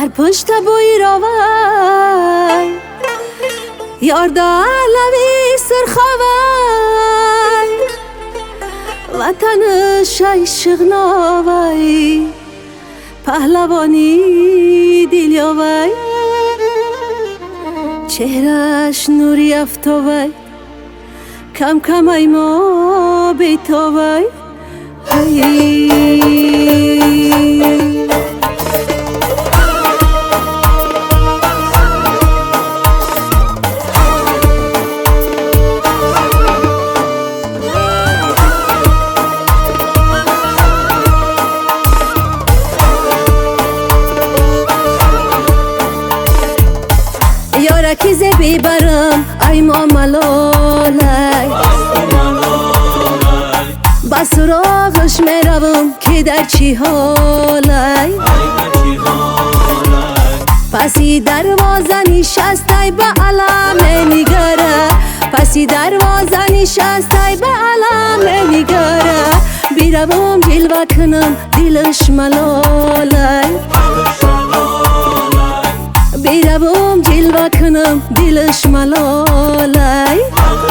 در پشت بوی روی یار دالوی سرخوی وطنش عشق نوی پهلوانی دل یاوی چهرش نوری افتاوی کم کم ایما بیتاوی یارکی ز بیبرم ای ما ملالی با سراغش میروم که در چی حالی پسی دروازه نشسته به علم نگره پسی دروازه نشسته به علم نگره بیروم جلوه کنم دلش ملالی بیروم جلوه کنم دلش ملالی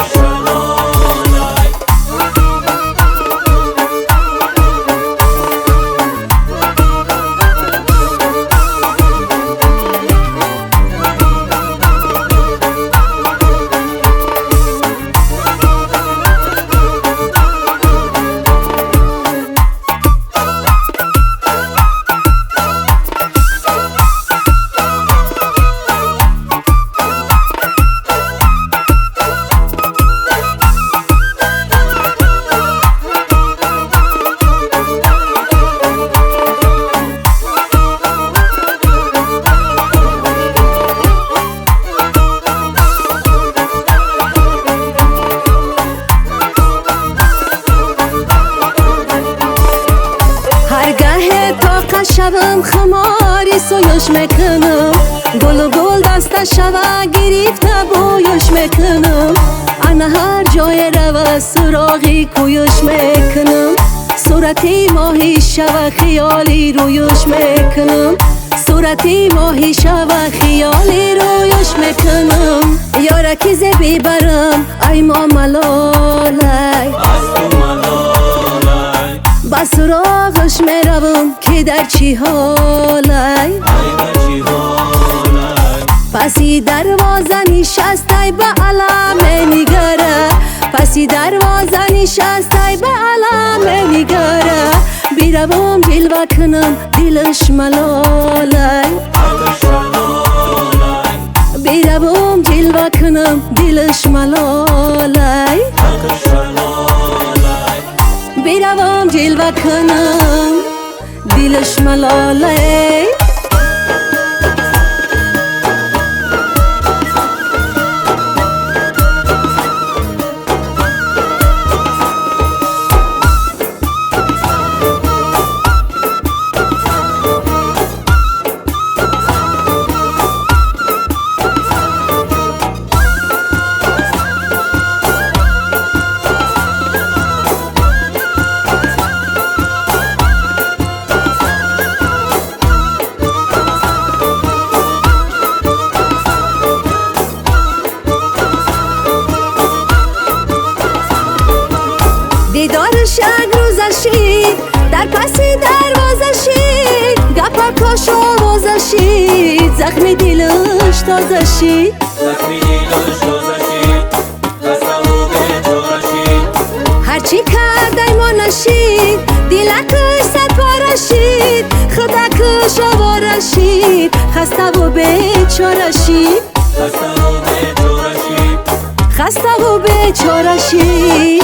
شبم خماری سویش میکنم گل و گل دسته شوه گریفته بویش میکنم انا هر جای روه سراغی کویش میکنم صورتی ماهی شوه خیالی رویش میکنم صورتی ماهی شوه خیالی رویش میکنم یارکی ز بیبرم ای ما ملالی با سراغش میروم که در چی حالی پسی دروازه نشسته به علم نگره پسی دروازه نشسته به علم نگره بیروم جلوه کنم دلش ملالی بیروم جلوه کنم دلش ملالی بیروم جلوه کنم دلش ملالی دیدارش یک روزشید در پسی دروازشید گپکاش آوازشید زخمی دلش تازشید هرچی کرده ما نشید دلکش سپارشید خودکش آوارشید خسته و بیچارشید خسته و بیچارشید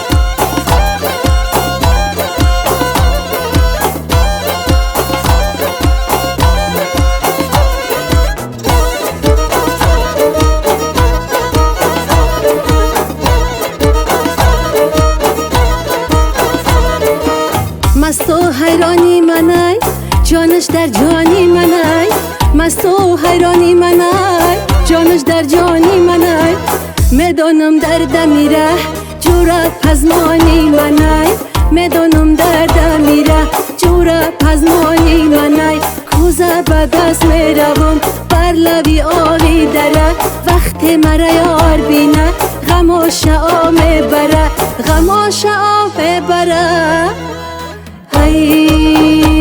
مست و حیرانی منای جانش در جانی منای مست و حیرانی منای جانش در جانی منای میدانم درد میره جوره پزمانی منای میدانم درد میره جوره پزمانی منای کوزه به دست روم بر لبی آبی دره وقت مرا یار بینه غماش آم بره غماش آم بره هی